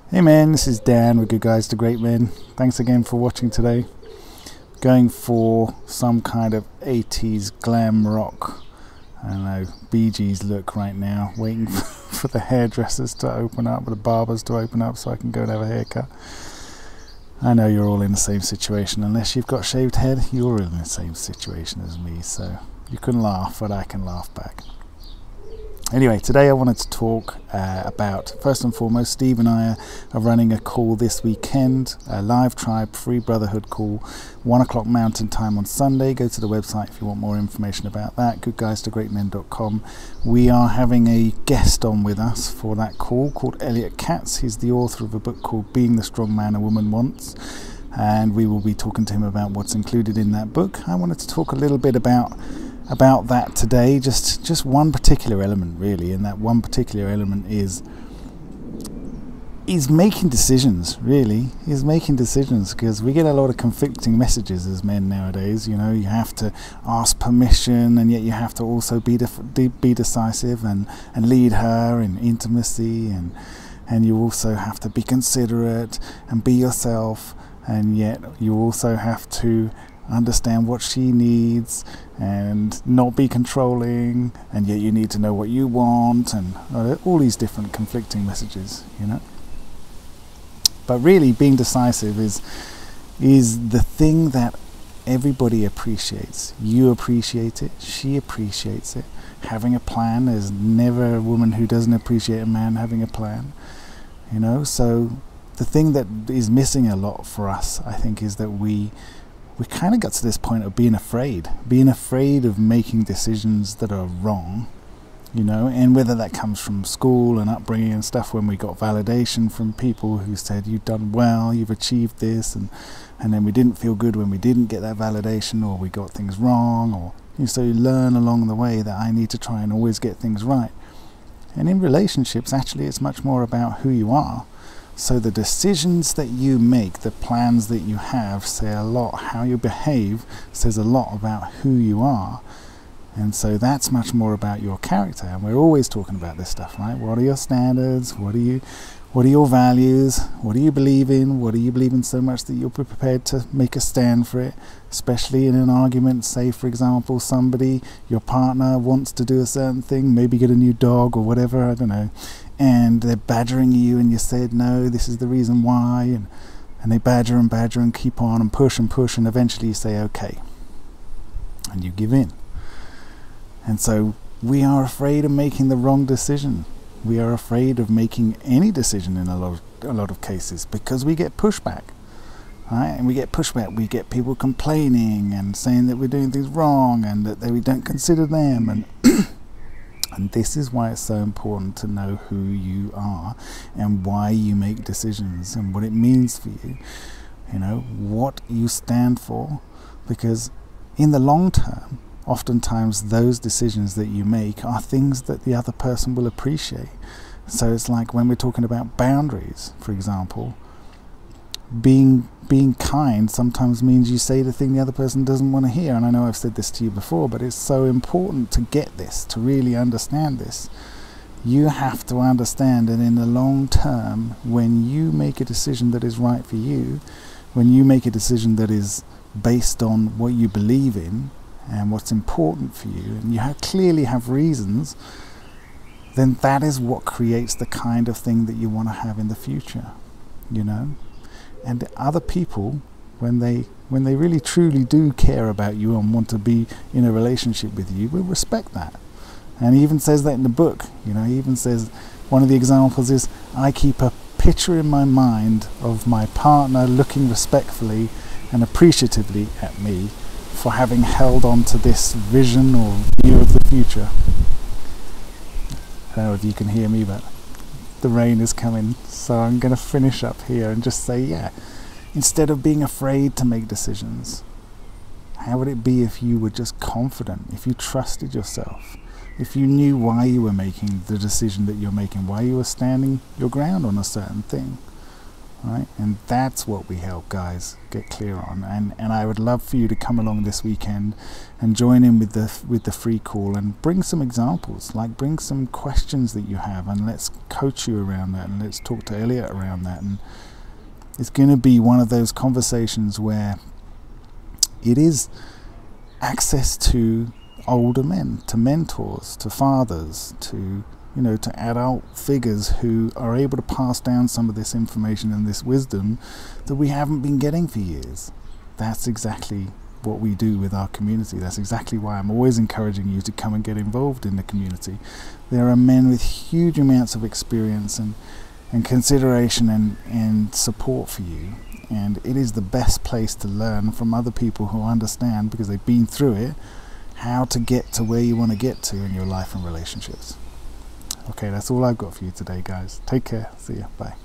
Hey man, this is Dan with Good Guys to Great Men. Thanks again for watching today. Going for some kind of 80s glam rock, I don't know, Bee Gees look right now, waiting for the hairdressers to open up, the barbers to open up so I can go and have a haircut. I know you're all in the same situation. Unless you've got shaved head, you're in the same situation as me, so you can laugh, but I can laugh back. Anyway, today I wanted to talk about, first and foremost, Steve and I are running a call this weekend, a live tribe free brotherhood call, 1 o'clock Mountain Time on Sunday. Go to the website if you want more information about that, goodguystogreatmen.com. We are having a guest on with us for that call called Elliot Katz. He's the author of a book called Being the Strong Man a Woman Wants, and we will be talking to him about what's included in that book. I wanted to talk a little bit about that today, just one particular element really, and that one particular element is making decisions. Really is making decisions, because we get a lot of conflicting messages as men nowadays. You know, you have to ask permission, and yet you have to also be decisive and lead her in intimacy, and you also have to be considerate and be yourself, and yet you also have to understand what she needs and not be controlling, and yet you need to know what you want, and all these different conflicting messages, you know. But really, being decisive is the thing that everybody appreciates. You appreciate it, she appreciates it. Having a plan, there's never a woman who doesn't appreciate a man having a plan, you know. So the thing that is missing a lot for us, I think, is that we kind of got to this point of being afraid of making decisions that are wrong, you know. And whether that comes from school and upbringing and stuff, when we got validation from people who said you've done well, you've achieved this, and then we didn't feel good when we didn't get that validation, or we got things wrong, or so you learn along the way that I need to try and always get things right. And in relationships, actually, it's much more about who you are. So the decisions that you make, the plans that you have, say a lot. How you behave says a lot about who you are. And so that's much more about your character. And we're always talking about this stuff, right? What are your standards? What are your values? What do you believe in? What do you believe in so much that you're prepared to make a stand for it? Especially in an argument, say for example, your partner wants to do a certain thing, maybe get a new dog or whatever, I don't know, and they're badgering you, and you said no, this is the reason why, and they badger and keep on and push, and eventually you say okay, and you give in. And so we are afraid of making the wrong decision. We are afraid of making any decision in a lot of cases, because we get pushback, right? And we get pushback. We get people complaining and saying that we're doing things wrong, and that we don't consider them, and and this is why it's so important to know who you are and why you make decisions and what it means for you, you know, what you stand for. Because in the long term, oftentimes those decisions that you make are things that the other person will appreciate. So it's like when we're talking about boundaries, for example, being kind sometimes means you say the thing the other person doesn't want to hear. And I know I've said this to you before, but it's so important to get this, to really understand this. You have to understand that in the long term, when you make a decision that is right for you, when you make a decision that is based on what you believe in and what's important for you, and you clearly have reasons, then that is what creates the kind of thing that you want to have in the future, you know. And other people, when they really truly do care about you and want to be in a relationship with you, will respect that. And he even says that in the book, you know. He even says, one of the examples is, I keep a picture in my mind of my partner looking respectfully and appreciatively at me for having held on to this vision or view of the future. I don't know if you can hear me, but the rain is coming, so I'm going to finish up here and just say, yeah, instead of being afraid to make decisions, how would it be if you were just confident, if you trusted yourself, if you knew why you were making the decision that you're making, why you were standing your ground on a certain thing, right? And that's what we help guys get clear on. And I would love for you to come along this weekend and join in with the free call and bring some examples, like bring some questions that you have, and let's coach you around that, and let's talk to Elliot around that. And it's going to be one of those conversations where it is access to older men, to mentors, to fathers, to to adult figures who are able to pass down some of this information and this wisdom that we haven't been getting for years. That's exactly what we do with our community. That's exactly why I'm always encouraging you to come and get involved in the community. There are men with huge amounts of experience and consideration and support for you, and it is the best place to learn from other people who understand, because they've been through it, how to get to where you want to get to in your life and relationships. Okay, that's all I've got for you today, guys. Take care. See ya. Bye.